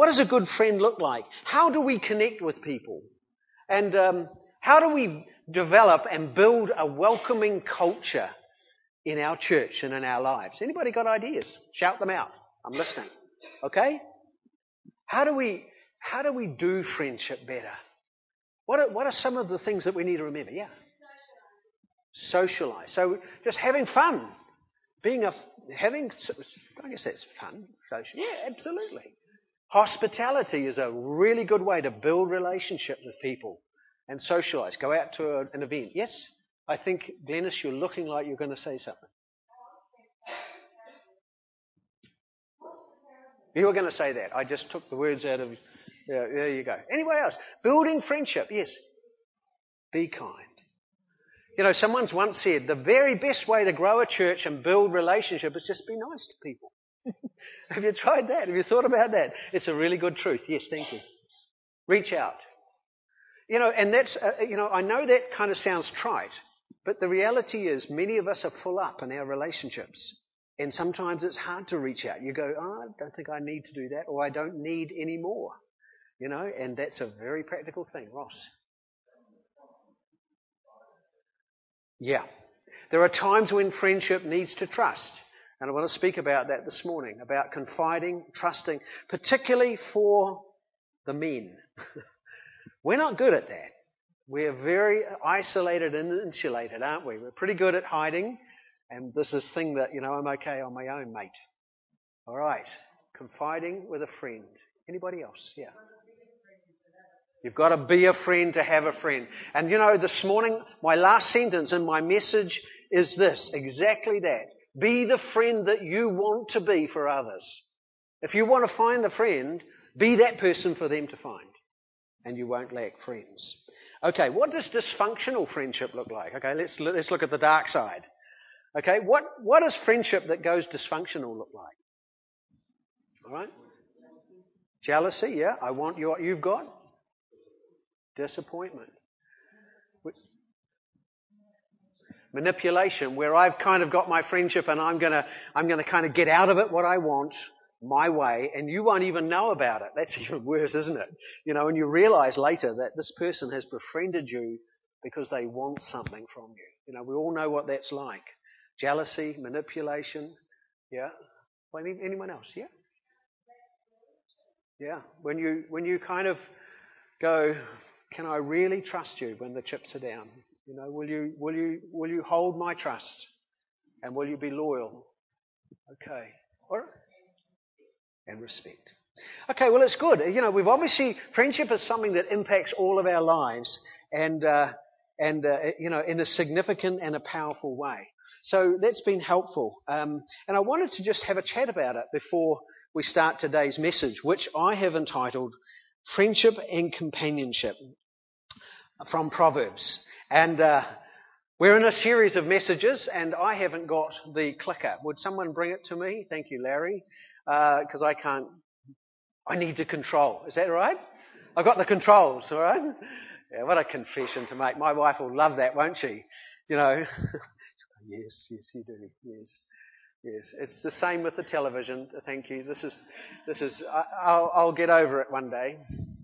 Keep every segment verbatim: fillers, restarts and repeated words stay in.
what does a good friend look like? How do we connect with people? And um, how do we develop and build a welcoming culture in our church and in our lives? Anybody got ideas? Shout them out. I'm listening. Okay? How do we how do we do friendship better? What are, what are some of the things that we need to remember? Yeah. Socialize. So just having fun. Being a having I guess that's fun. Social. Yeah, absolutely. Hospitality is a really good way to build relationships with people and socialize. Go out to a, an event. Yes? I think, Dennis, you're looking like you're going to say something. You were going to say that. I just took the words out of... Yeah, there you go. Anybody else? Building friendship. Yes. Be kind. You know, someone's once said, the very best way to grow a church and build relationship is just be nice to people. Have you tried that? Have you thought about that? It's a really good truth. Yes, thank you. Reach out. You know, and that's, uh, you know, I know that kind of sounds trite, but the reality is many of us are full up in our relationships. And sometimes it's hard to reach out. You go, oh, I don't think I need to do that, or I don't need any more. You know, and that's a very practical thing. Ross? Yeah. There are times when friendship needs to trust. And I want to speak about that this morning, about confiding, trusting, particularly for the men. We're not good at that. We're very isolated and insulated, aren't we? We're pretty good at hiding. And this is thing that, you know, I'm okay on my own, mate. All right. Confiding with a friend. Anybody else? Yeah. You've got to be a friend to have a friend. And, you know, this morning, my last sentence in my message is this, exactly that. Be the friend that you want to be for others. If you want to find a friend, be that person for them to find. And you won't lack friends. Okay, what does dysfunctional friendship look like? Okay, let's let's look at the dark side. Okay, what, what does friendship that goes dysfunctional look like? All right? Jealousy, yeah. I want what you've got. Disappointment. Manipulation, where I've kind of got my friendship and I'm gonna I'm gonna kind of get out of it what I want my way, and you won't even know about it. That's even worse, isn't it? You know, and you realise later that this person has befriended you because they want something from you. You know, we all know what that's like. Jealousy, manipulation, yeah. Well, any, anyone else? Yeah, yeah. When you when you kind of go, can I really trust you when the chips are down? You know, will you will you will you hold my trust, and will you be loyal? Okay, all right. And respect. Okay, well, it's good. You know, we've obviously friendship is something that impacts all of our lives, and uh, and uh, you know, in a significant and a powerful way. So that's been helpful. Um, and I wanted to just have a chat about it before we start today's message, which I have entitled "Friendship and Companionship" from Proverbs. And uh, we're in a series of messages, and I haven't got the clicker. Would someone bring it to me? Thank you, Larry, because uh, I can't. I need to control. Is that right? I've got the controls, all right? Yeah, what a confession to make. My wife will love that, won't she? You know. Yes, yes, you do. Yes, yes. It's the same with the television. Thank you. This is, this is. I, I'll, I'll get over it one day.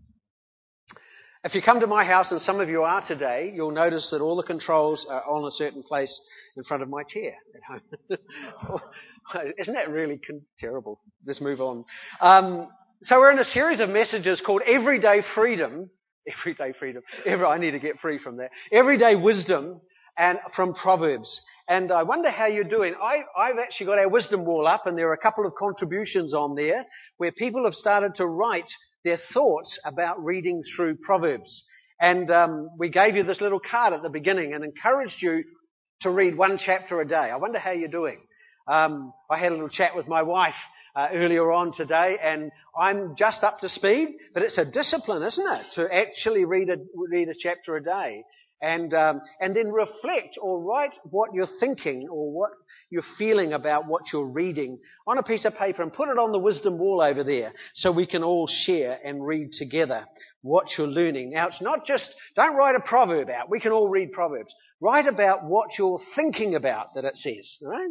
If you come to my house, and some of you are today, you'll notice that all the controls are on a certain place in front of my chair at home. Isn't that really con- terrible? Let's move on. Um, so we're in a series of messages called Everyday Freedom. Everyday Freedom. Every, I need to get free from that. Everyday Wisdom and from Proverbs. And I wonder how you're doing. I, I've actually got our wisdom wall up, and there are a couple of contributions on there where people have started to write their thoughts about reading through Proverbs. And um, we gave you this little card at the beginning and encouraged you to read one chapter a day. I wonder how you're doing. Um, I had a little chat with my wife uh, earlier on today, and I'm just up to speed, but it's a discipline, isn't it, to actually read a, read a chapter a day. And um, and then reflect or write what you're thinking or what you're feeling about what you're reading on a piece of paper and put it on the wisdom wall over there so we can all share and read together what you're learning. Now, it's not just, don't write a proverb out. We can all read Proverbs. Write about what you're thinking about that it says, all right?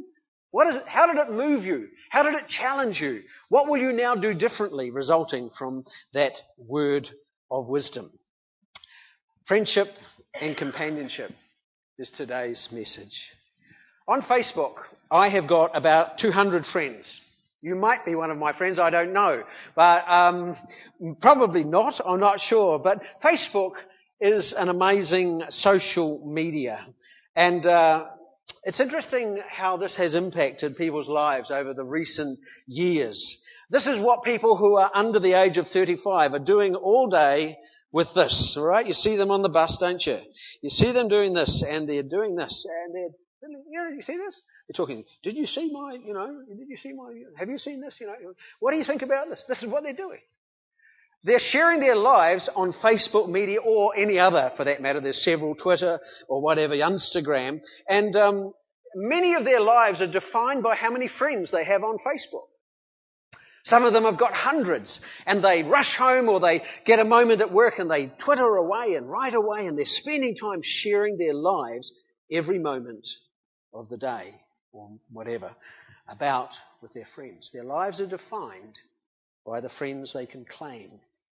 What is it? How did it move you? How did it challenge you? What will you now do differently resulting from that word of wisdom? Friendship and companionship is today's message. On Facebook, I have got about two hundred friends. You might be one of my friends, I don't know. But um, probably not, I'm not sure. But Facebook is an amazing social media. And uh, it's interesting how this has impacted people's lives over the recent years. This is what people who are under the age of thirty-five are doing all day with this, all right? You see them on the bus, don't you? You see them doing this, and they're doing this, and they're, you know, you see this? They're talking, did you see my, you know, did you see my, have you seen this? You know, what do you think about this? This is what they're doing. They're sharing their lives on Facebook media or any other, for that matter. There's several, Twitter or whatever, Instagram. And um, many of their lives are defined by how many friends they have on Facebook. Some of them have got hundreds, and they rush home or they get a moment at work and they Twitter away and write away, and they're spending time sharing their lives every moment of the day or whatever about with their friends. Their lives are defined by the friends they can claim.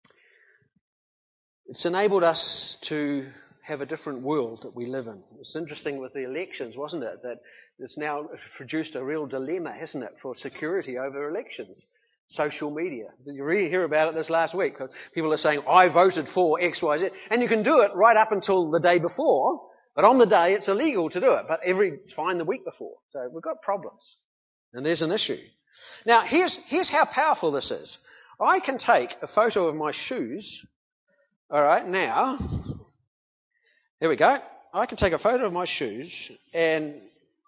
It's enabled us to have a different world that we live in. It's interesting with the elections, wasn't it? That it's now produced a real dilemma, hasn't it, for security over elections. Social media. You really hear about it this last week. People are saying, I voted for X, Y, Z. And you can do it right up until the day before, but on the day it's illegal to do it. But every, it's fine the week before. So we've got problems. And there's an issue. Now, here's, here's how powerful this is. I can take a photo of my shoes. All right, now, there we go. I can take a photo of my shoes and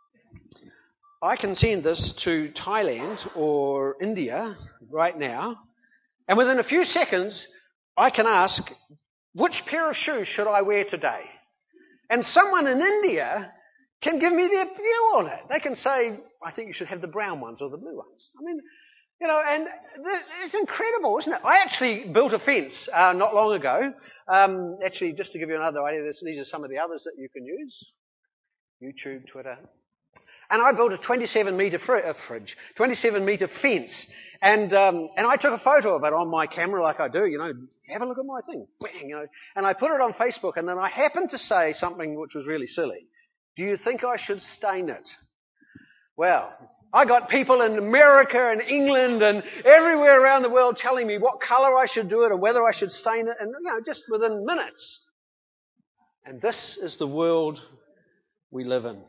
I can send this to Thailand or India right now, and within a few seconds, I can ask, which pair of shoes should I wear today? And someone in India can give me their view on it. They can say, I think you should have the brown ones or the blue ones. I mean, you know, and it's incredible, isn't it? I actually built a fence uh, not long ago. Um, actually, just to give you another idea, this, these are some of the others that you can use. YouTube, Twitter. And I built a twenty-seven metre fr- uh, fridge, twenty-seven metre fence. And um, and I took a photo of it on my camera like I do, you know, have a look at my thing. Bang, you know. And I put it on Facebook, and then I happened to say something which was really silly. Do you think I should stain it? Well, I got people in America and England and everywhere around the world telling me what colour I should do it and whether I should stain it, and, you know, just within minutes. And this is the world we live in.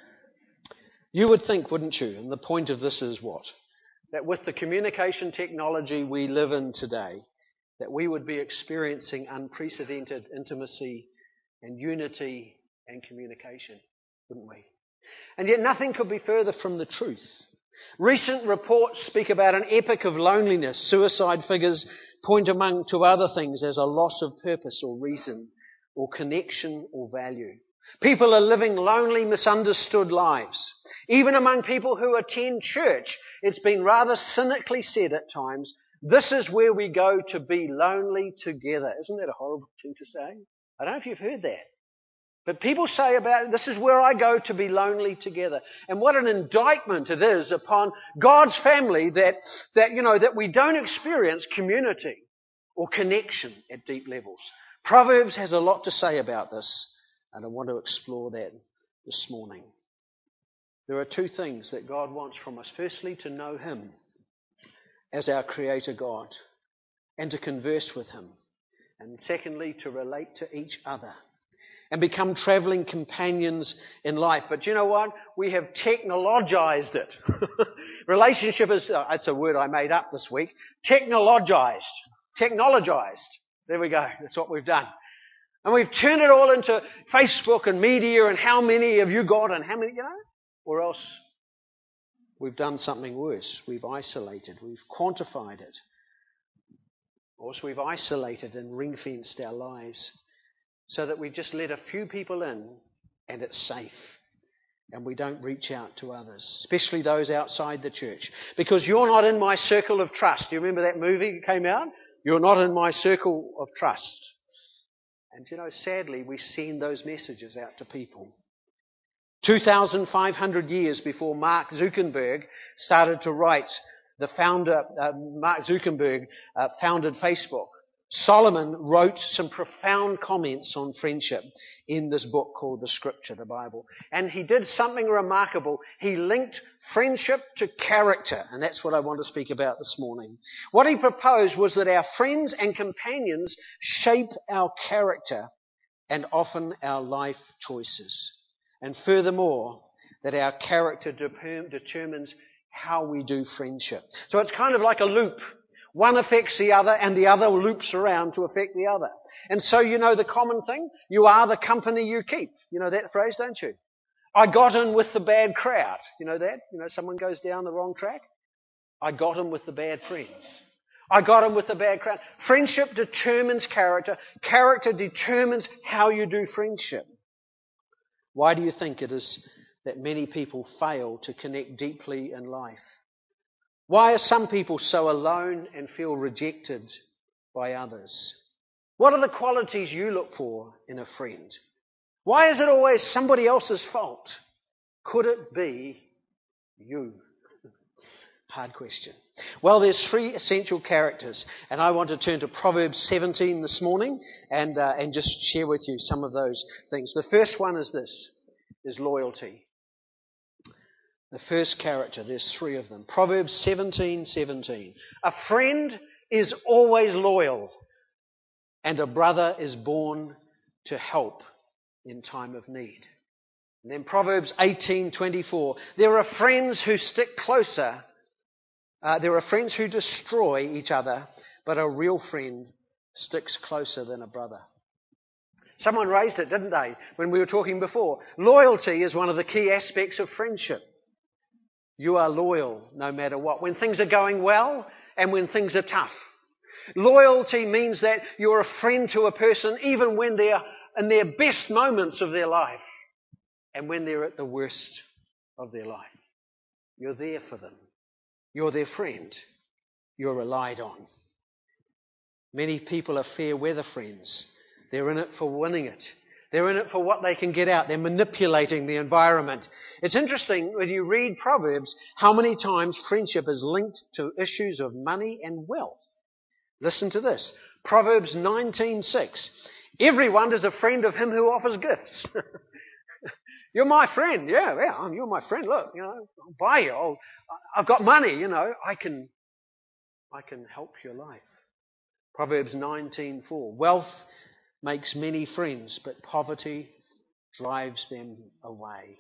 You would think, wouldn't you? And the point of this is what? That with the communication technology we live in today, that we would be experiencing unprecedented intimacy and unity and communication, wouldn't we? And yet nothing could be further from the truth. Recent reports speak about an epic of loneliness. Suicide figures point among to other things as a loss of purpose or reason or connection or value. People are living lonely, misunderstood lives. Even among people who attend church, it's been rather cynically said at times, this is where we go to be lonely together. Isn't that a horrible thing to say? I don't know if you've heard that. But people say about, this is where I go to be lonely together. And what an indictment it is upon God's family that, that, you know, that we don't experience community or connection at deep levels. Proverbs has a lot to say about this, and I want to explore that this morning. There are two things that God wants from us. Firstly, to know Him as our Creator God and to converse with Him. And secondly, to relate to each other and become travelling companions in life. But you know what? We have technologized it. Relationship is, oh, that's a word I made up this week. Technologized. Technologized. There we go. That's what we've done. And we've turned it all into Facebook and media and how many have you got and how many, you know? Or else we've done something worse. We've isolated. We've quantified it. Or else we've isolated and ring-fenced our lives so that we've just let a few people in and it's safe. And we don't reach out to others, especially those outside the church. Because you're not in my circle of trust. Do you remember that movie that came out? You're not in my circle of trust. And you know, sadly, we send those messages out to people. two thousand five hundred years before Mark Zuckerberg started to write, the founder, uh, Mark Zuckerberg, uh, founded Facebook. Solomon wrote some profound comments on friendship in this book called the Scripture, the Bible. And he did something remarkable. He linked friendship to character, and that's what I want to speak about this morning. What he proposed was that our friends and companions shape our character and often our life choices. And furthermore, that our character de- determines how we do friendship. So it's kind of like a loop. One affects the other and the other loops around to affect the other. And so you know the common thing? You are the company you keep. You know that phrase, don't you? I got in with the bad crowd. You know that? You know, someone goes down the wrong track. I got in with the bad friends. I got in with the bad crowd. Friendship determines character. Character determines how you do friendship. Why do you think it is that many people fail to connect deeply in life? Why are some people so alone and feel rejected by others? What are the qualities you look for in a friend? Why is it always somebody else's fault? Could it be you? Hard question. Well, there's three essential characters, and I want to turn to Proverbs seventeen this morning and uh, and just share with you some of those things. The first one is this, is loyalty. The first character, there's three of them. Proverbs seventeen seventeen. A friend is always loyal, and a brother is born to help in time of need. And then Proverbs eighteen twenty-four. There are friends who stick closer. Uh, there are friends who destroy each other, but a real friend sticks closer than a brother. Someone raised it, didn't they, when we were talking before? Loyalty is one of the key aspects of friendship. You are loyal no matter what. When things are going well and when things are tough. Loyalty means that you're a friend to a person even when they're in their best moments of their life and when they're at the worst of their life. You're there for them. You're their friend. You're relied on. Many people are fair weather friends. They're in it for winning it. They're in it for what they can get out. They're manipulating the environment. It's interesting when you read Proverbs how many times friendship is linked to issues of money and wealth. Listen to this. Proverbs nineteen six. Everyone is a friend of him who offers gifts. You're my friend. Yeah, yeah, you're my friend. Look, you know, I'll buy you. I'll, I've got money, you know. I can, I can help your life. Proverbs nineteen four. Wealth makes many friends, but poverty drives them away.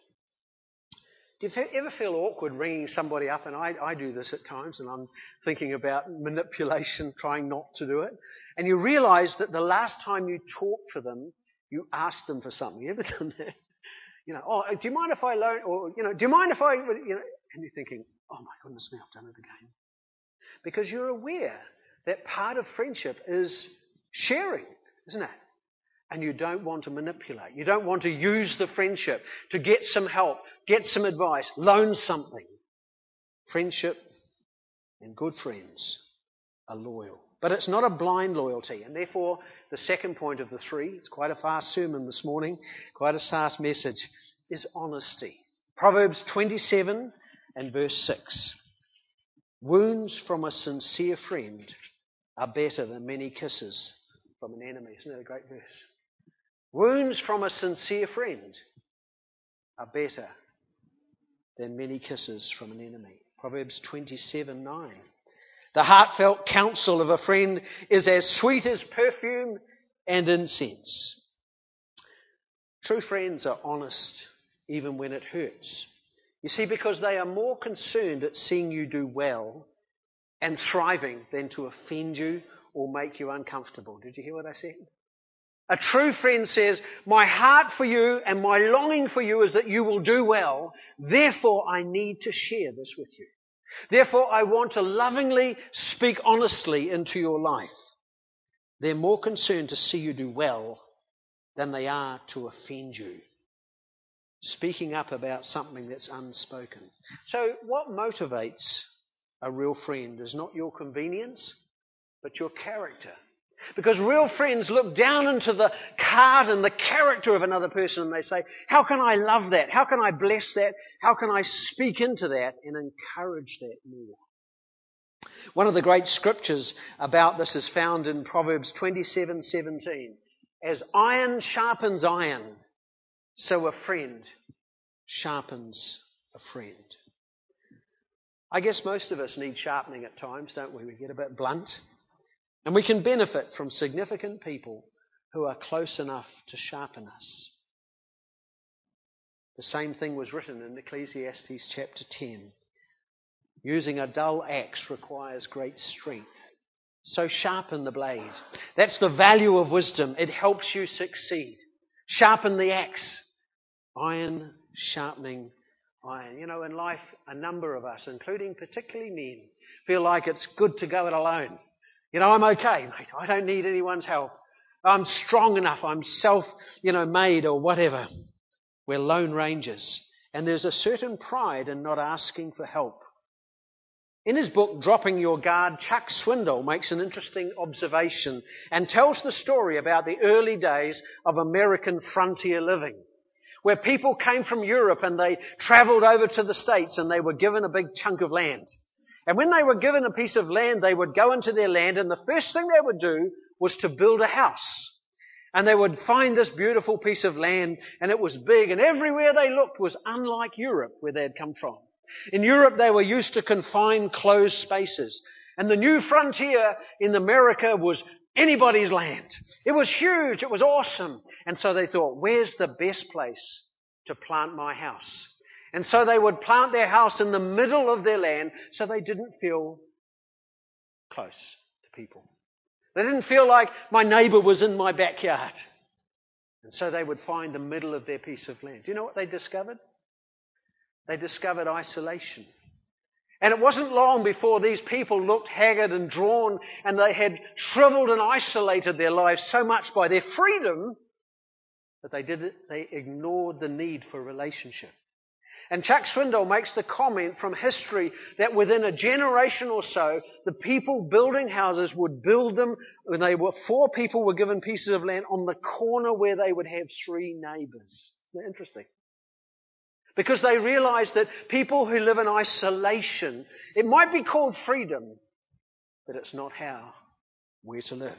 Do you ever feel awkward ringing somebody up? And I, I do this at times, and I'm thinking about manipulation, trying not to do it. And you realise that the last time you talked to them, you asked them for something. You ever done that? You know, oh, do you mind if I loan? Or, you know, do you mind if I, you know, and you're thinking, oh my goodness me, I've done it again. Because you're aware that part of friendship is sharing, isn't it? And you don't want to manipulate. You don't want to use the friendship to get some help, get some advice, loan something. Friendship and good friends are loyal. But it's not a blind loyalty. And therefore, the second point of the three, it's quite a fast sermon this morning, quite a fast message, is honesty. Proverbs twenty-seven and verse six. Wounds from a sincere friend are better than many kisses from an enemy. Isn't that a great verse? Wounds from a sincere friend are better than many kisses from an enemy. Proverbs twenty-seven nine. The heartfelt counsel of a friend is as sweet as perfume and incense. True friends are honest even when it hurts. You see, because they are more concerned at seeing you do well and thriving than to offend you or make you uncomfortable. Did you hear what I said? A true friend says, my heart for you and my longing for you is that you will do well. Therefore, I need to share this with you. Therefore, I want to lovingly speak honestly into your life. They're more concerned to see you do well than they are to offend you. Speaking up about something that's unspoken. So what motivates a real friend is not your convenience, but your character. Because real friends look down into the card and the character of another person and they say, how can I love that? How can I bless that? How can I speak into that and encourage that more? One of the great scriptures about this is found in Proverbs twenty-seven seventeen. As iron sharpens iron, so a friend sharpens a friend. I guess most of us need sharpening at times, don't we? We get a bit blunt. And we can benefit from significant people who are close enough to sharpen us. The same thing was written in Ecclesiastes chapter ten. Using a dull axe requires great strength. So sharpen the blade. That's the value of wisdom. It helps you succeed. Sharpen the axe. Iron sharpening iron. You know, in life, a number of us, including particularly men, feel like it's good to go it alone. You know, I'm okay, mate. I don't need anyone's help. I'm strong enough. I'm self, you know, made or whatever. We're lone rangers. And there's a certain pride in not asking for help. In his book, Dropping Your Guard, Chuck Swindoll makes an interesting observation and tells the story about the early days of American frontier living, where people came from Europe and they travelled over to the States and they were given a big chunk of land. And when they were given a piece of land, they would go into their land and the first thing they would do was to build a house. And they would find this beautiful piece of land and it was big and everywhere they looked was unlike Europe where they had come from. In Europe, they were used to confined, closed spaces. And the new frontier in America was anybody's land. It was huge. It was awesome. And so they thought, where's the best place to plant my house? And so they would plant their house in the middle of their land so they didn't feel close to people. They didn't feel like my neighbour was in my backyard. And so they would find the middle of their piece of land. Do you know what they discovered? They discovered isolation. And it wasn't long before these people looked haggard and drawn and they had shriveled and isolated their lives so much by their freedom that they did it, they ignored the need for relationship. And Chuck Swindoll makes the comment from history that within a generation or so, the people building houses would build them when they were, four people were given pieces of land on the corner where they would have three neighbours. Isn't that interesting? Because they realized that people who live in isolation, it might be called freedom, but it's not how we're to live.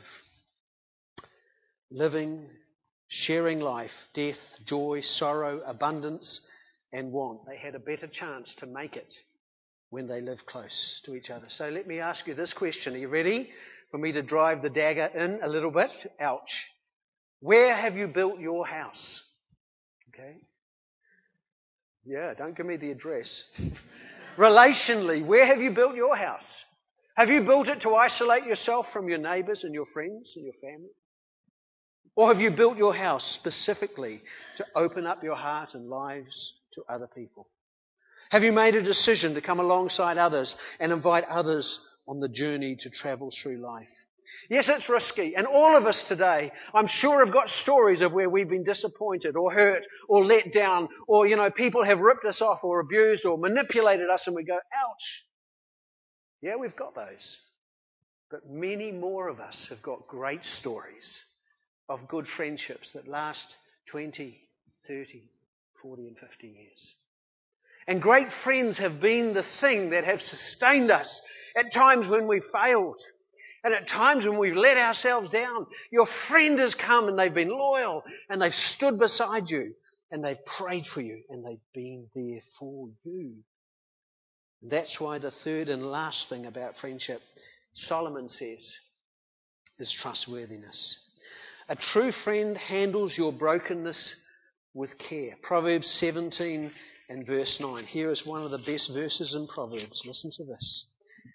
Living, sharing life, death, joy, sorrow, abundance, and want. They had a better chance to make it when they lived close to each other. So let me ask you this question. Are you ready for me to drive the dagger in a little bit? Ouch. Where have you built your house? Okay. Yeah, don't give me the address. Relationally, where have you built your house? Have you built it to isolate yourself from your neighbours and your friends and your family? Or have you built your house specifically to open up your heart and lives to other people? Have you made a decision to come alongside others and invite others on the journey to travel through life? Yes, it's risky. And all of us today, I'm sure, have got stories of where we've been disappointed or hurt or let down or, you know, people have ripped us off or abused or manipulated us and we go, ouch. Yeah, we've got those. But many more of us have got great stories of good friendships that last twenty, thirty, forty and fifty years. And great friends have been the thing that have sustained us at times when we failed. And at times when we've let ourselves down, your friend has come and they've been loyal and they've stood beside you and they've prayed for you and they've been there for you. That's why the third and last thing about friendship, Solomon says, is trustworthiness. A true friend handles your brokenness with care. Proverbs seventeen and verse nine. Here is one of the best verses in Proverbs. Listen to this.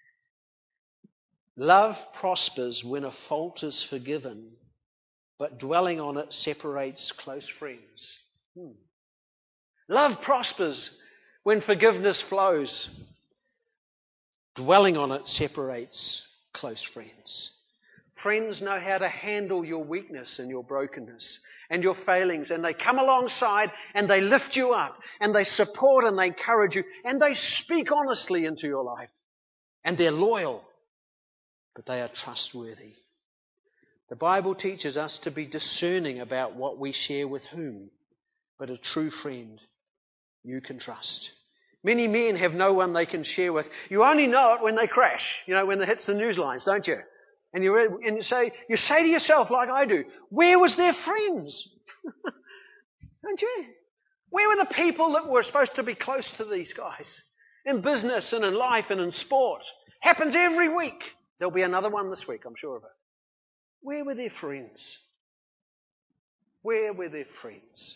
Love prospers when a fault is forgiven, but dwelling on it separates close friends. Hmm. Love prospers when forgiveness flows. Dwelling on it separates close friends. Friends know how to handle your weakness and your brokenness and your failings, and they come alongside and they lift you up and they support and they encourage you and they speak honestly into your life and they're loyal. But they are trustworthy. The Bible teaches us to be discerning about what we share with whom, but a true friend you can trust. Many men have no one they can share with. You only know it when they crash, you know, when it hits the news lines, don't you? And you and you say you say to yourself, like I do, where was their friends? Don't you? Where were the people that were supposed to be close to these guys? In business and in life and in sport. Happens every week. There'll be another one this week, I'm sure of it. Where were their friends? Where were their friends?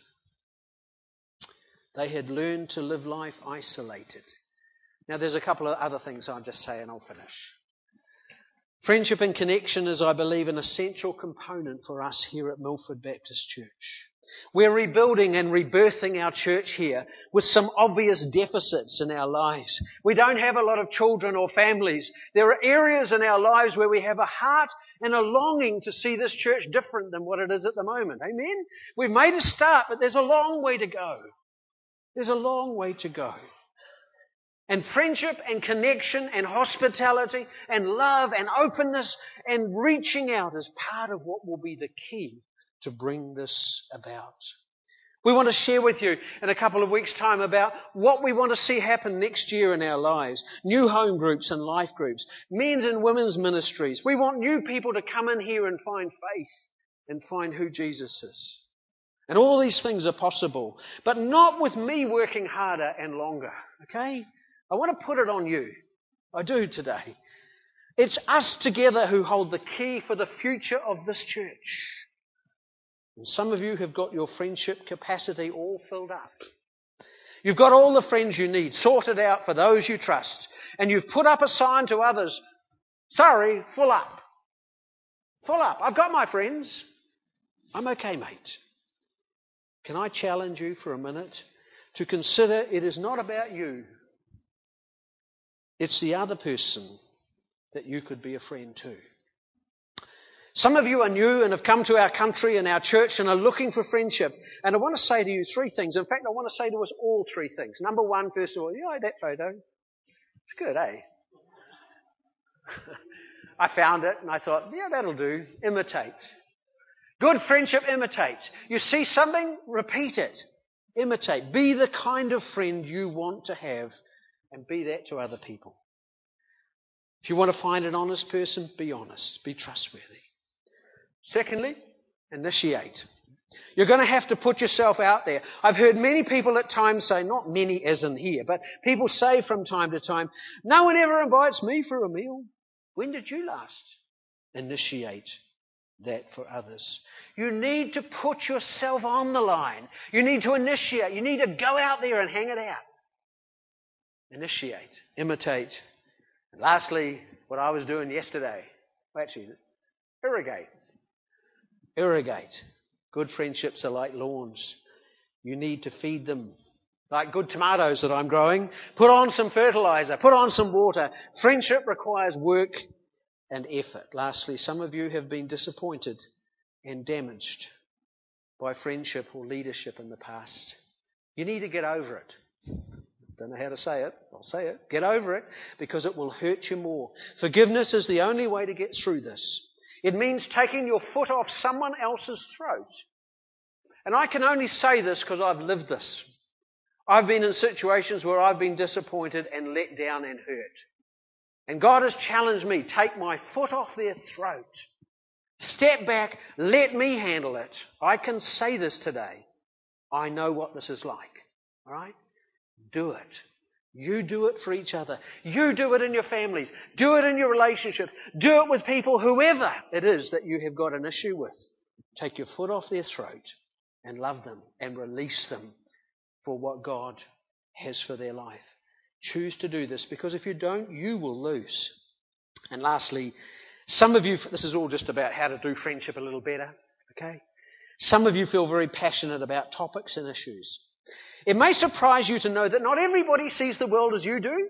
They had learned to live life isolated. Now there's a couple of other things I'll just say and I'll finish. Friendship and connection is, I believe, an essential component for us here at Milford Baptist Church. We're rebuilding and rebirthing our church here with some obvious deficits in our lives. We don't have a lot of children or families. There are areas in our lives where we have a heart and a longing to see this church different than what it is at the moment. Amen? We've made a start, but there's a long way to go. There's a long way to go. And friendship and connection and hospitality and love and openness and reaching out is part of what will be the key to bring this about. We want to share with you in a couple of weeks' time about what we want to see happen next year in our lives. New home groups and life groups. Men's and women's ministries. We want new people to come in here and find faith and find who Jesus is. And all these things are possible, but not with me working harder and longer. Okay? I want to put it on you. I do today. It's us together who hold the key for the future of this church. And some of you have got your friendship capacity all filled up. You've got all the friends you need sorted out for those you trust. And you've put up a sign to others, sorry, full up. Full up. I've got my friends. I'm okay, mate. Can I challenge you for a minute to consider it is not about you. It's the other person that you could be a friend to. Some of you are new and have come to our country and our church and are looking for friendship. And I want to say to you three things. In fact, I want to say to us all three things. Number one, first of all, you like that photo? It's good, eh? I found it and I thought, yeah, that'll do. Imitate. Good friendship imitates. You see something, repeat it. Imitate. Be the kind of friend you want to have and be that to other people. If you want to find an honest person, be honest. Be trustworthy. Secondly, initiate. You're going to have to put yourself out there. I've heard many people at times say, not many as in here, but people say from time to time, no one ever invites me for a meal. When did you last? Initiate that for others. You need to put yourself on the line. You need to initiate. You need to go out there and hang it out. Initiate. Imitate. And lastly, what I was doing yesterday, well, actually, irrigate. Irrigate. Good friendships are like lawns. You need to feed them. Like good tomatoes that I'm growing. Put on some fertilizer. Put on some water. Friendship requires work and effort. Lastly, some of you have been disappointed and damaged by friendship or leadership in the past. You need to get over it. Don't know how to say it. I'll say it. Get over it because it will hurt you more. Forgiveness is the only way to get through this. It means taking your foot off someone else's throat. And I can only say this because I've lived this. I've been in situations where I've been disappointed and let down and hurt. And God has challenged me, take my foot off their throat. Step back, let me handle it. I can say this today. I know what this is like. All right? Do it. You do it for each other. You do it in your families. Do it in your relationships. Do it with people, whoever it is that you have got an issue with. Take your foot off their throat and love them and release them for what God has for their life. Choose to do this because if you don't, you will lose. And lastly, some of you, this is all just about how to do friendship a little better. Okay? Some of you feel very passionate about topics and issues. It may surprise you to know that not everybody sees the world as you do.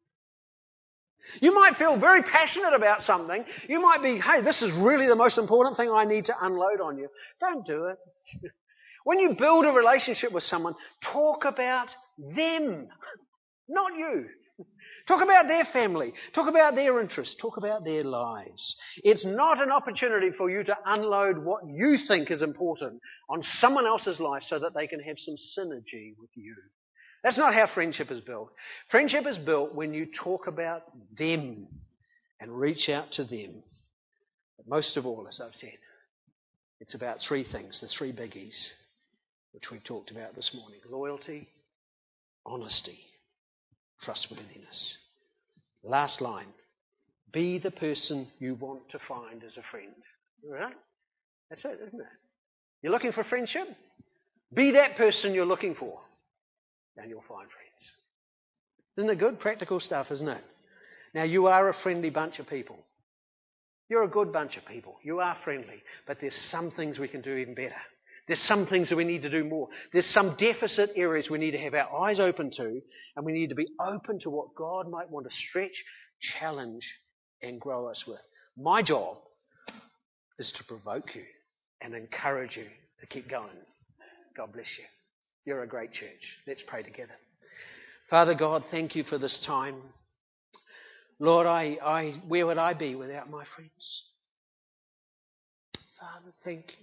You might feel very passionate about something. You might be, hey, this is really the most important thing I need to unload on you. Don't do it. When you build a relationship with someone, talk about them, not you. Talk about their family. Talk about their interests. Talk about their lives. It's not an opportunity for you to unload what you think is important on someone else's life so that they can have some synergy with you. That's not how friendship is built. Friendship is built when you talk about them and reach out to them. But most of all, as I've said, it's about three things, the three biggies, which we talked about this morning. Loyalty, honesty, trustworthiness. Last line. Be the person you want to find as a friend. All right? That's it, isn't it? You're looking for friendship? Be that person you're looking for. And you'll find friends. Isn't it good? Practical stuff, isn't it? Now, you are a friendly bunch of people. You're a good bunch of people. You are friendly. But there's some things we can do even better. There's some things that we need to do more. There's some deficit areas we need to have our eyes open to, and we need to be open to what God might want to stretch, challenge, and grow us with. My job is to provoke you and encourage you to keep going. God bless you. You're a great church. Let's pray together. Father God, thank you for this time. Lord, I, I, where would I be without my friends? Father, thank you.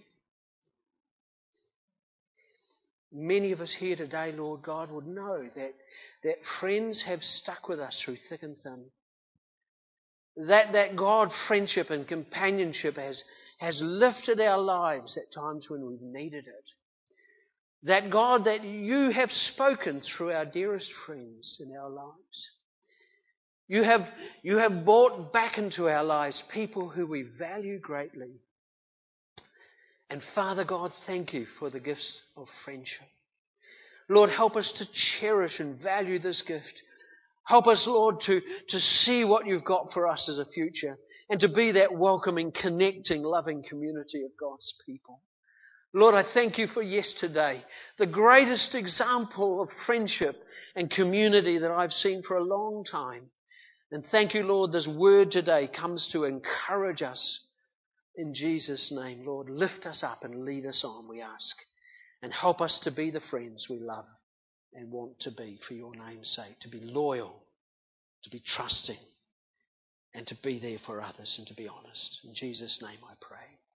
Many of us here today, Lord God, would know that, that friends have stuck with us through thick and thin. That, that God friendship and companionship has, has lifted our lives at times when we've needed it. That God, that you have spoken through our dearest friends in our lives. You have, you have brought back into our lives people who we value greatly. And Father God, thank you for the gifts of friendship. Lord, help us to cherish and value this gift. Help us, Lord, to, to see what you've got for us as a future and to be that welcoming, connecting, loving community of God's people. Lord, I thank you for yesterday, the greatest example of friendship and community that I've seen for a long time. And thank you, Lord, this word today comes to encourage us. In Jesus' name, Lord, lift us up and lead us on, we ask. And help us to be the friends we love and want to be for your name's sake. To be loyal, to be trusting, and to be there for others and to be honest. In Jesus' name I pray.